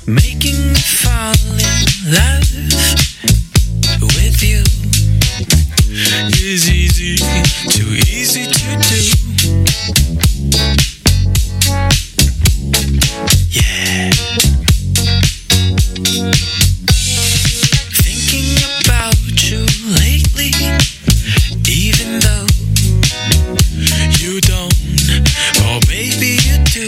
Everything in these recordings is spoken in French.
making me fall in love with you is easy, too easy to do. Yeah. Thinking about you lately, even though you don't, oh baby you do.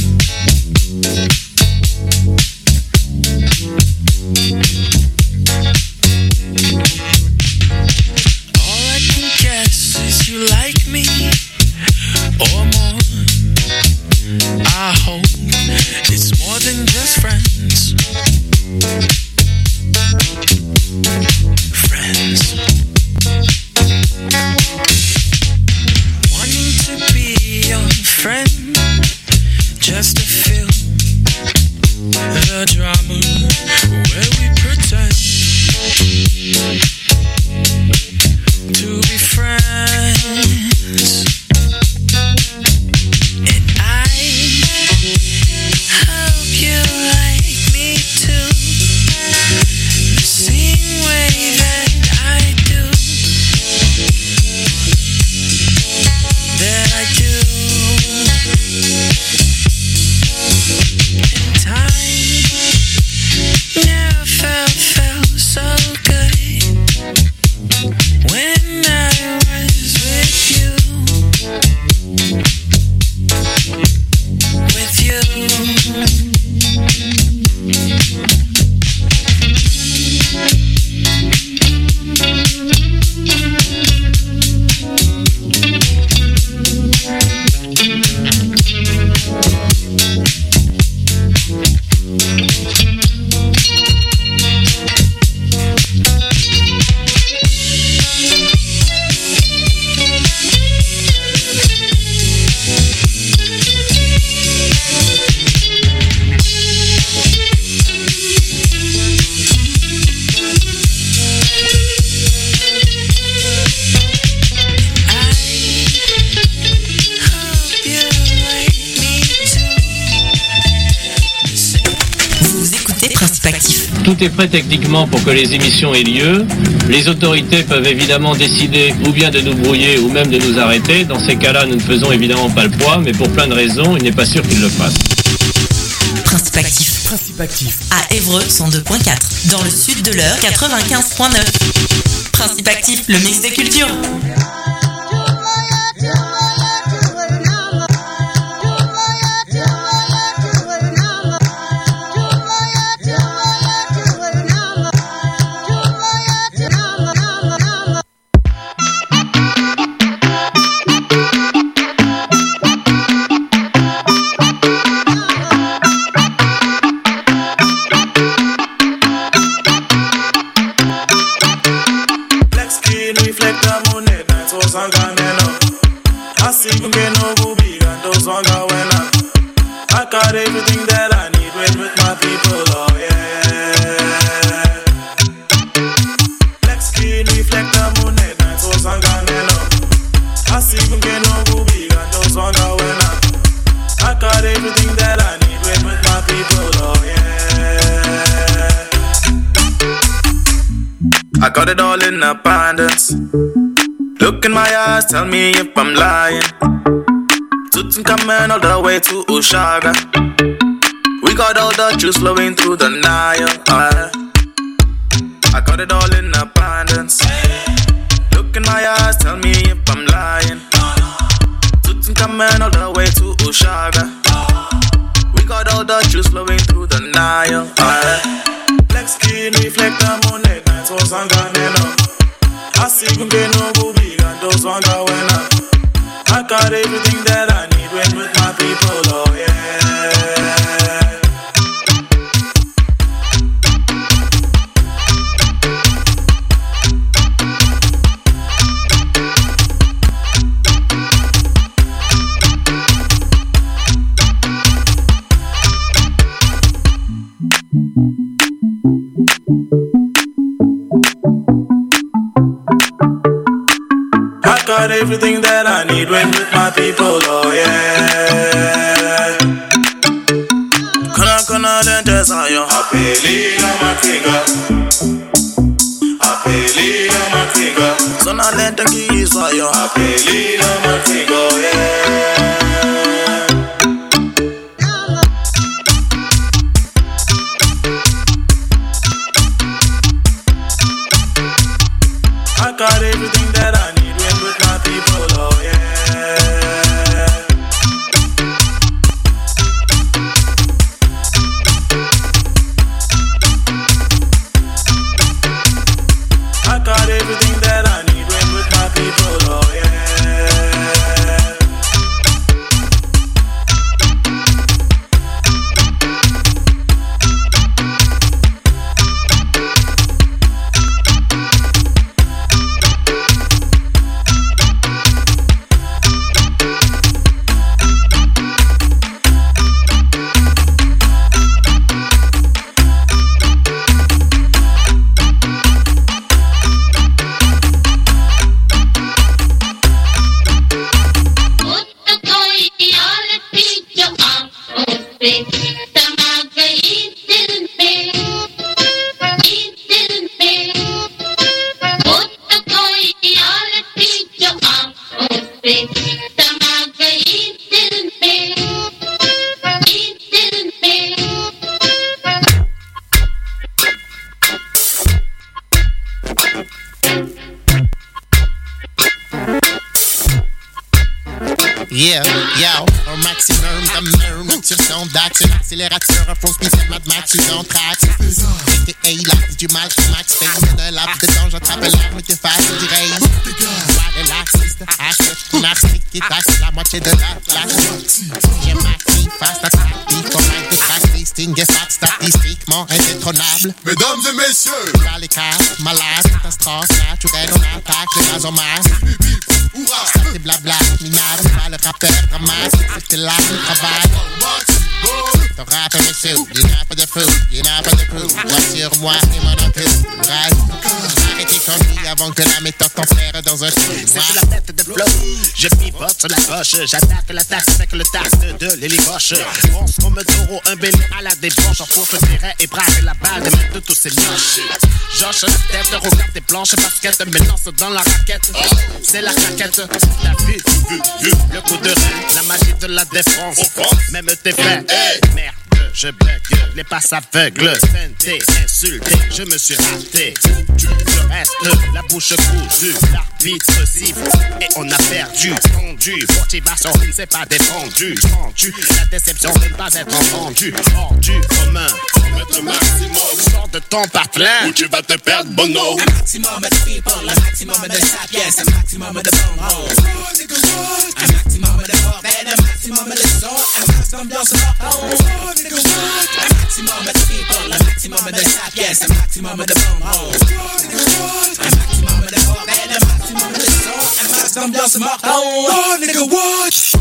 All I can guess is you like me or more. I hope it's more than just friends. Friends. Wanting to be your friend, just to feel the drama where we pretend to be friends. And I hope you like me too, the same way that I do, that I do. And time never felt so good when I was with you. With you. Tout est prêt techniquement pour que les émissions aient lieu. Les autorités peuvent évidemment décider ou bien de nous brouiller ou même de nous arrêter. Dans ces cas-là, nous ne faisons évidemment pas le poids, mais pour plein de raisons, il n'est pas sûr qu'ils le fassent. Principe actif. Principe actif. À Évreux, 102.4. Dans le sud de l'Eure, 95.9. Principe actif, le mix des cultures. I got it all in abundance. Look in my eyes, tell me if I'm lying. Tutankhamen all the way to Ushaga. We got all the juice flowing through the Nile. I got it all in abundance. Look in my eyes, tell me if I'm lying. Tutankhamen all the way to Ushaga. We got all the juice flowing through the Nile. Black skin reflect the moonlight. So sanganeno, I see you get no booby and those one go when I got everything that I need when with my people, oh yeah. Got everything that I need when with my people, oh yeah. Can Zona lente sayo. Apelila matinga. Apelila matinga. Zona lente ngizwa yo. Apelila matinga, yeah. I got everything that I need when with my people, oh yeah. I got everything that I need when with my people, oh yeah. Yeah, yo, au maximum comme mur, sur son d'action, accélérateur, un faux spécial Mad Max, dans track. A.K.A. la du mal, Max Payne, de laps de temps, j'attrape l'arme qui fasse du rail. Voix de l'artiste, H, narcissique qui tasse la moitié de la classe. J'ai ma fille face à trafic, pour mal de track listing et fact statistiquement indétrônable. Mesdames et messieurs, dans les cartes, malade, catastrophe, naturelle, on attaque le gaz en masse. Ça c'est blabla, minable, pas le rappeur dramatique, c'est là le travail. Ton rap est monsieur, il n'a pas de feu, il n'a pas de feu. Voiture moi et mon oncle, arrêtez comme dit avant que la méthode t'enferre dans un trou. C'est sur la tête de flow, je pivote sur la gauche, j'attaque la taxe avec le taxe de l'hélicoche. On se comme un taureau, un bélier à la débauche, en course le terrain et braque la balle de mettre de tous ces mioches. Josh la tête, regarde tes planches, basket, me lance dans la raquette. C'est la claquette, la vie, le coup de rein, la magie de la défense. Même tes faits, merde, je bug, les passes aveugles, feinté, insulté, je me suis raté. Je reste la bouche cousue, l'arbitre siffle et on a perdu, tendu. Motivation ne s'est pas défendue, tendu. La déception de ne pas être entendue, hors du commun. mettre un maximum. Sors de ton partenaire ou tu vas te perdre, bono. Un maximum de people, un maximum de sapiens, un maximum de bonbons. Un maximum de bordel, un maximum de son, un max d'ambiance morton. Un maximum de people, un maximum de sapiens, un maximum de bonbons. Un maximum de bordel, un maximum de son, un max d'ambiance morton. Oh, nigga, what?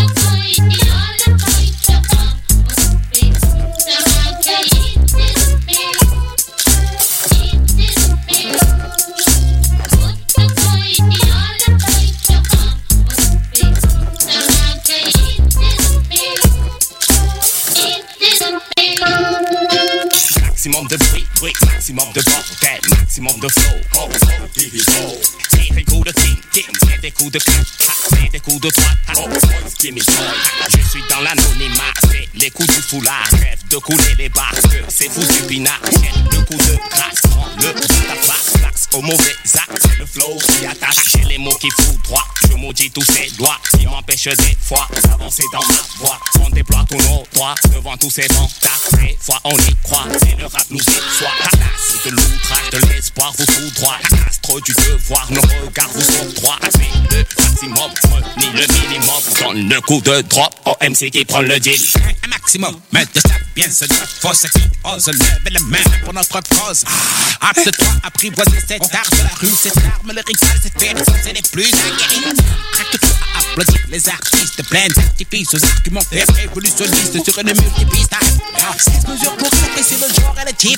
Maximum de bruit, bruit, maximum de bordel, maximum de flow, oh, oh, oh. C'est des coups de ting, ting, c'est des coups de clac, c'est des coups de droite, oh, oh, gimme joy. Je suis dans l'anonymat, c'est les coups du foulard, rêve de couler les barques, c'est fou du pinard, j'ai le coup de grâce, prends le bout à face, l'axe au mauvais axe, c'est le flow qui attache, j'ai les mots qui foutent droit, je maudis tous ces doigts, qui m'empêchent des fois d'avancer dans ma voie, on déploie tous nos droits, devant tous ces vents, des fois on y croit, c'est le rap nous déçoit, c'est de l'outrage, de l'espoir vous fout droit, astre du devoir, nos regards vous sont droits, c'est le maximum, ni le minimum, donne le coup de drop au MC qui prend le deal. Un maximum, mais de ça bien se doit, faut ce qui ose lever les mains pour notre cause. Apte-toi à apprivoiser cette art de la rue, cette arme, le rituel, cette personne, c'est les plus aguerris. Traque-toi à applaudir les artistes, pleins d'artifices aux arguments faits révolutionnistes sur une multipiste. 16 mesures pour apprécier le genre et le type.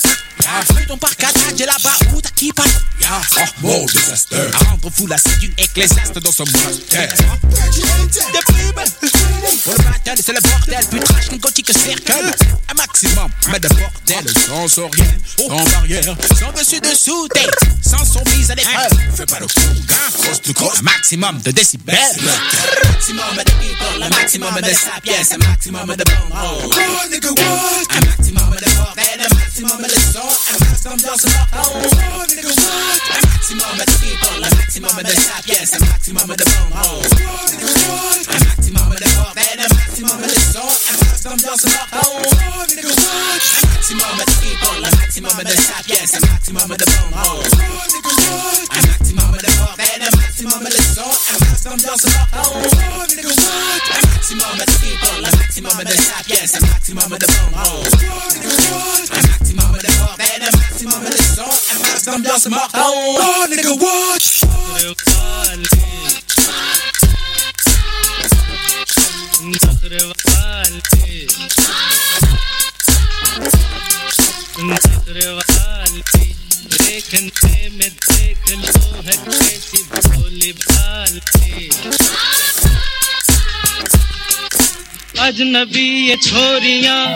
Fais ton parc à j'ai là-bas où t'as qui passe. Oh, mon désastre. À rendre fou la du ecclésiaste dans son monastère. Des Bibles. Pour le matin, c'est le bordel. Plus trash qu'un gothique cercle. Un maximum, mais de bordel sensoriel. Sans barrière, sans dessus-dessous. Sans son mise à l'épreuve. Fais pas le coup, cross to cross. Un maximum de décibels. Un maximum de people. Un maximum de sapiens. Un maximum de bombes. Oh, nigga, what? Un maximum de bordel. Un maximum de son. Un maximum d'ambiance. Oh, nigga, what? Un maximum de people. Un maximum de sapiens. Un maximum de bombes. Oh, nigga, what? Un maximum de bordel. Un maximum de son. Un maximum d'ambiance. Oh, nigga, what? Un maximum de people. Un maximum de sapiens. Un maximum de bombes. Oh, nigga, what? Un maximum de bordel. Un maximum de son. Un maximum d'ambiance. Oh, nigga, what? Un maximum de people. Un maximum de sapiens. Un maximum de bombes. Oh, nigga, what? Un maximum de bordel. Un maximum de son. Un maximum d'ambiance. Oh, nigga, what? अजनबी ये छोरियां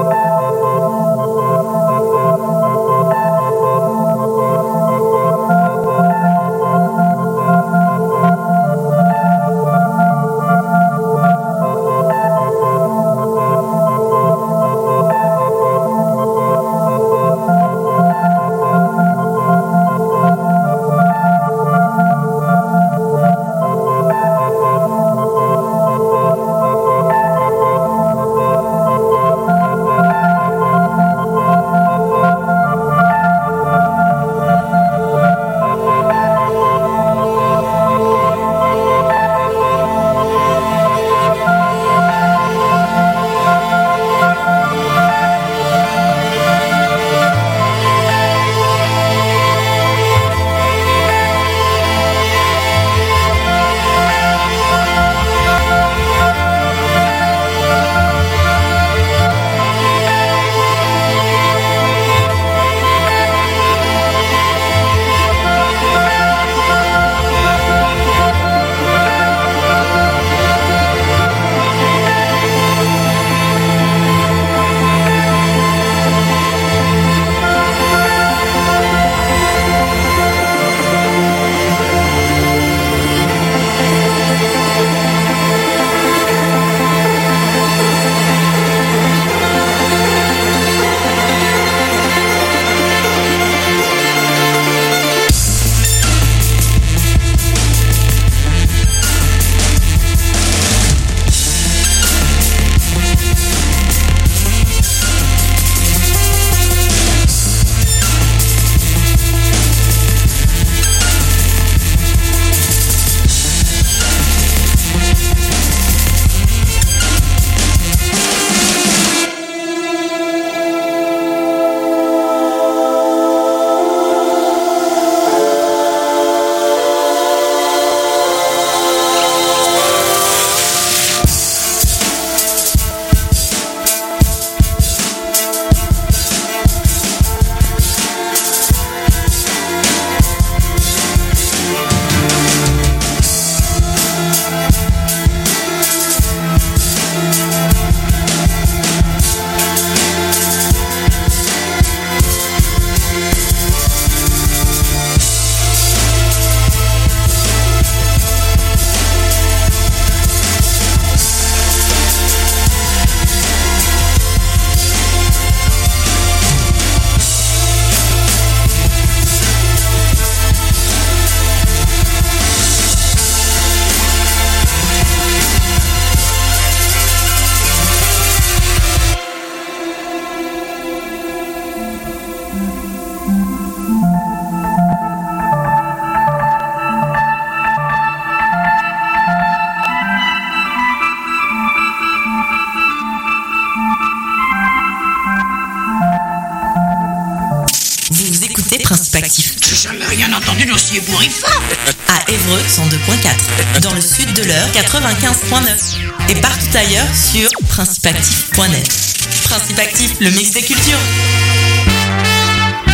Principe Actif. J'ai jamais rien entendu d'aussi ébouriffant. À Évreux, 102.4. Dans le sud de l'Eure, 95.9. Et partout ailleurs sur principeactif.net. Principe Actif, le mix des cultures.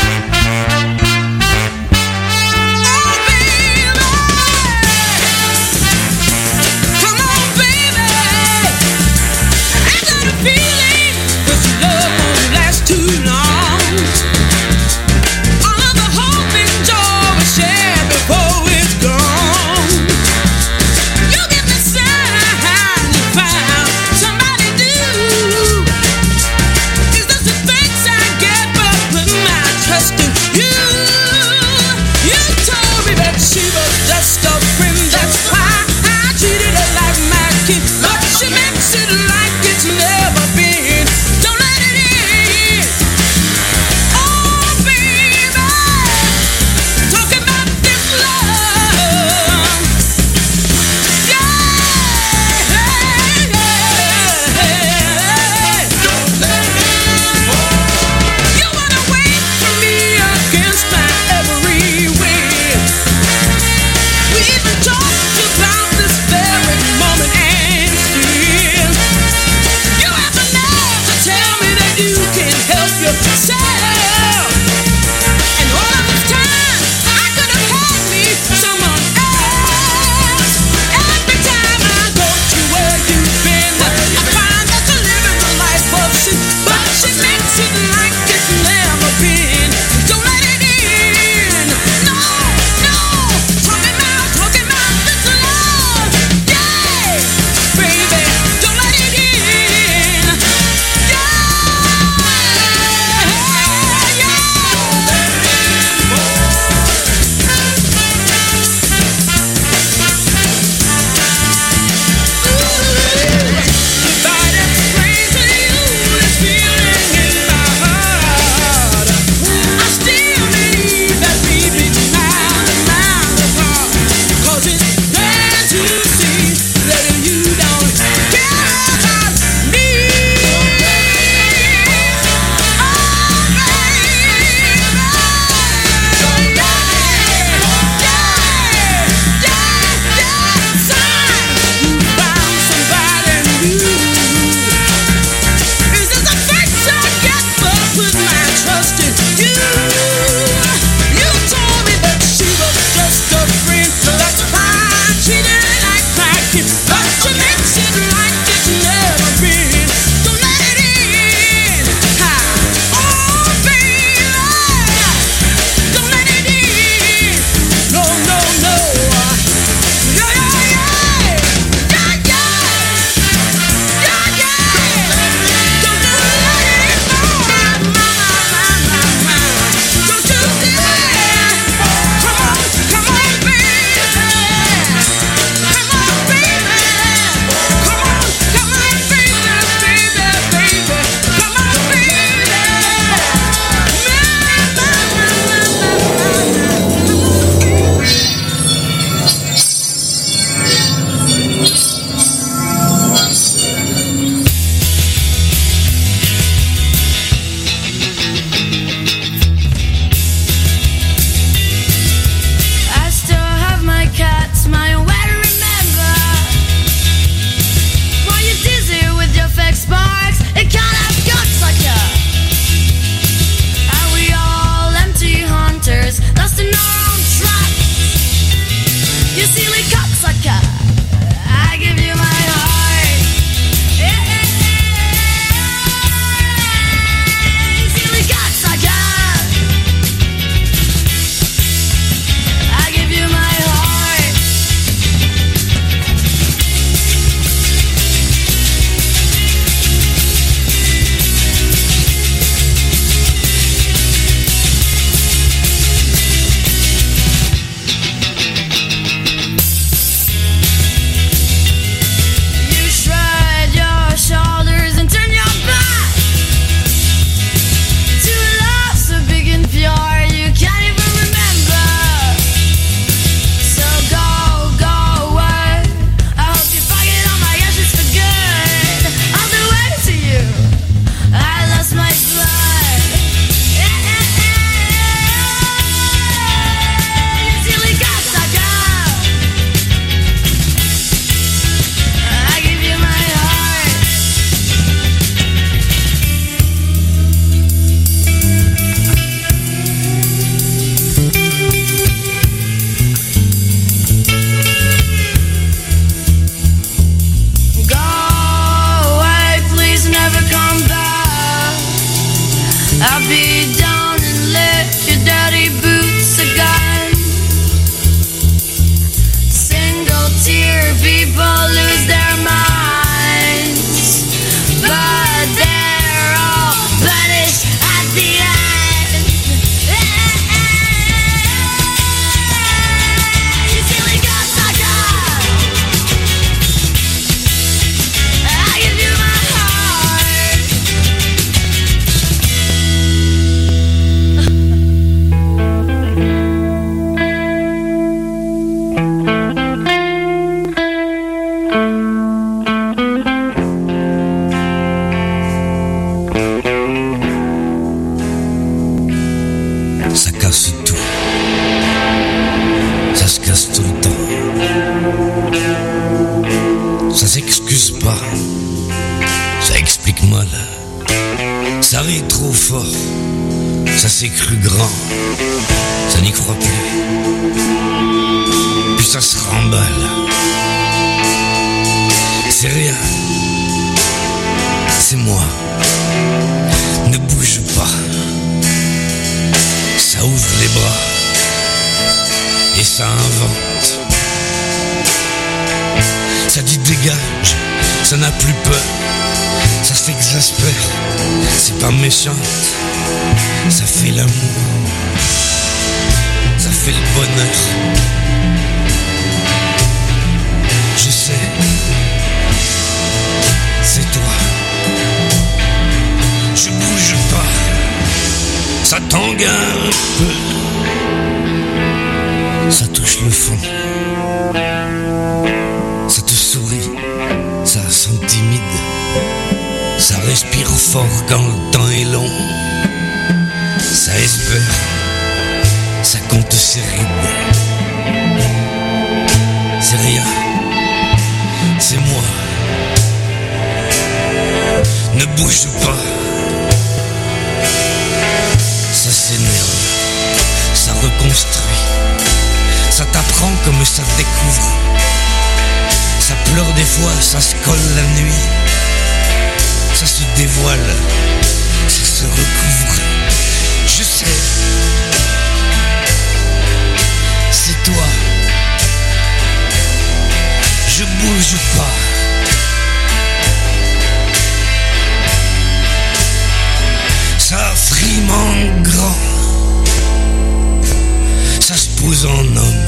casse tout. Ça se casse tout le temps. Ça s'excuse pas. Ça explique mal. Ça rit trop fort. Ça s'est cru grand. Ça n'y croit plus. Puis ça se remballe. C'est rien. C'est moi. Ne bouge pas. Ça ouvre les bras. Et ça invente. Ça dit dégage. Ça n'a plus peur. Ça s'exaspère. C'est pas méchant. Ça fait l'amour. Ça fait le bonheur. Je sais. C'est toi. Je bouge pas. Ça tangue un peu. Ça touche le fond. Ça te sourit. Ça s'intimide. Ça respire fort quand le temps est long. Ça espère. Ça compte ses rides. C'est rien. C'est moi. Ne bouge pas. Ça s'énerve. Ça reconstruit. Ça t'apprend comme ça découvre. Ça pleure des fois, ça se colle la nuit. Ça se dévoile. Ça se recouvre. Je sais. C'est toi. Je bouge pas. Ça frime en grand. Ça se pose en homme.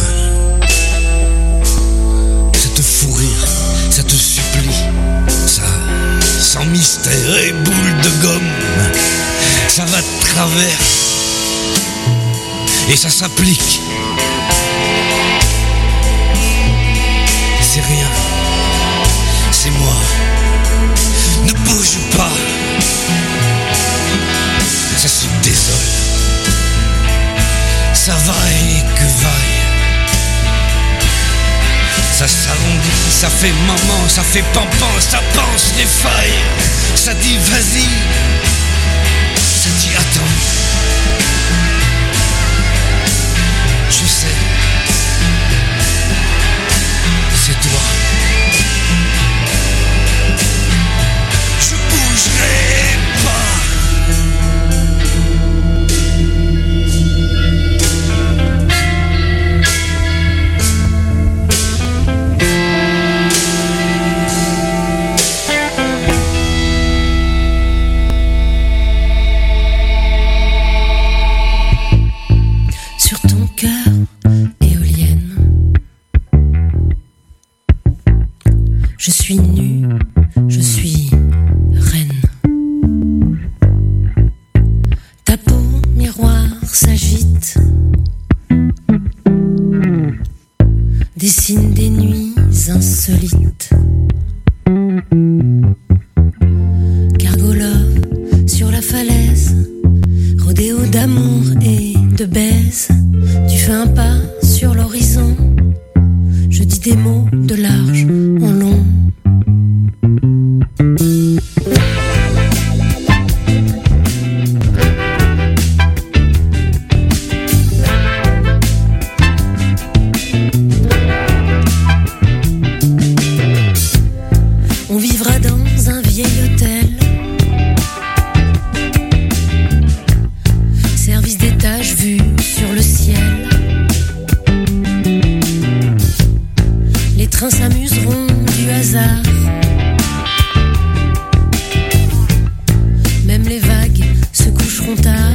Ça te fout rire. Ça te supplie. Ça, sans mystère et boule de gomme. Ça va de travers. Et ça s'applique. C'est rien. C'est moi. Ne bouge pas. Ça se désole. Ça vaille que vaille. Ça s'arrondit, ça fait maman, ça fait pampan, ça pense les failles. Ça dit vas-y. Ça dit attends. Je sais. C'est toi. Je bougerai pas. Sur ton cœur, éolienne. Je suis nue, je suis reine. Ta peau, miroir, s'agite. Dessine des nuits insolites. Cargolove sur la falaise. Rodéo d'amour et de baise. Tu fais un pas sur l'horizon. Je dis des mots de large en long. On vivra dans un vieil hôtel. Service d'étage vu sur le ciel. Les trains s'amuseront du hasard. Même les vagues se coucheront tard.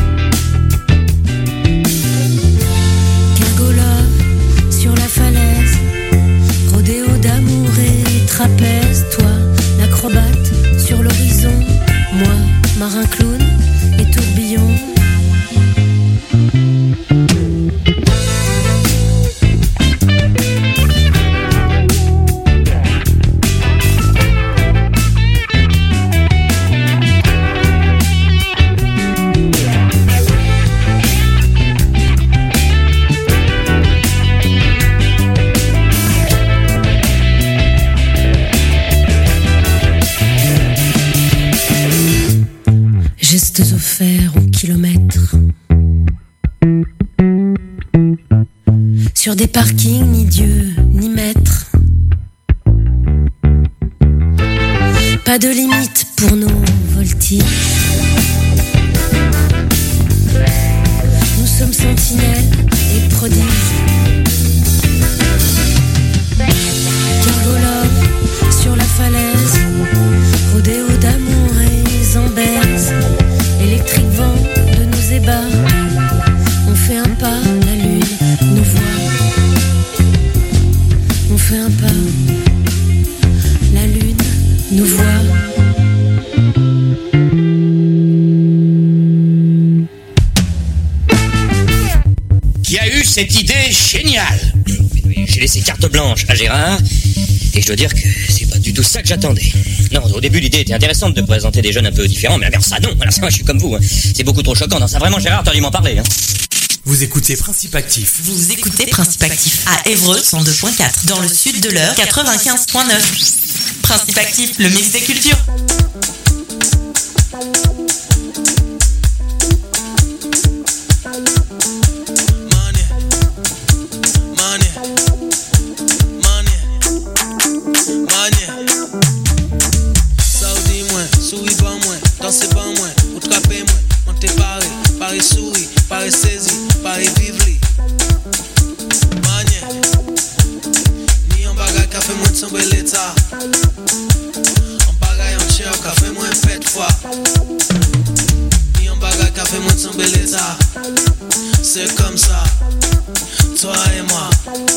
Cargolove sur la falaise. Rodéo d'amour et trapèze. Toi, l'acrobate sur l'horizon. Moi, marin clown et tourbillon. restes offerts au kilomètre. Sur des parkings, ni Dieu, ni maître. Pas de limite pour nos voltiges. Nous sommes sentinelles et prodiges. Cargo love sur la falaise, rodéo d'amour et zambèze, électrique vent de nos ébats. On fait un pas, la lune nous voit. On fait un pas, la lune nous voit. Qui a eu cette idée géniale? J'ai laissé carte blanche à Gérard, et je dois dire que c'est pas du tout ça que j'attendais. Non, au début l'idée était intéressante de présenter des jeunes un peu différents, mais alors ça non, alors ça moi je suis comme vous, hein. C'est beaucoup trop choquant, non ça vraiment Gérard, t'as dû m'en parler. Hein. Vous écoutez Principe Actif. Vous écoutez Principe Actif à Évreux 102.4, dans le sud de l'Eure 95.9. Principe Actif, le mix des cultures. C'est comme ça, toi et moi.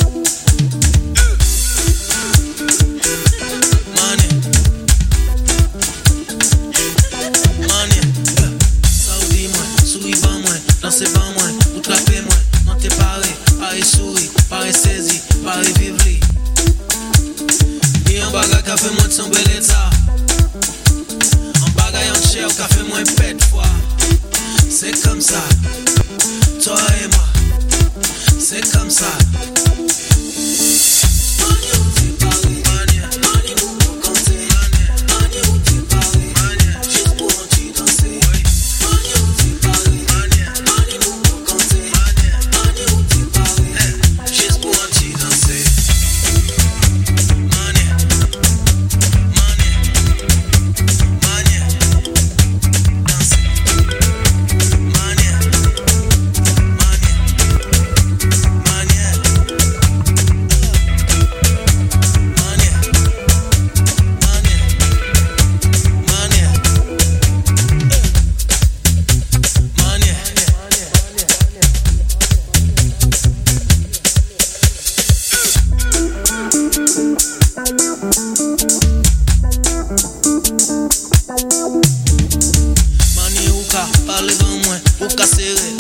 Saoudi moi, souris ban moi, danser ban moi, ou trapper moi, non t'es paré, Paris souris, Paris saisi, Paris vivli. Ni un bagage qu'a fait moi de son bel état. Un bagage en cher qu'a fait moi pète foi. C'est comme ça, toi et moi, c'est comme ça. Parlez devant moi, ou qu'à serrer.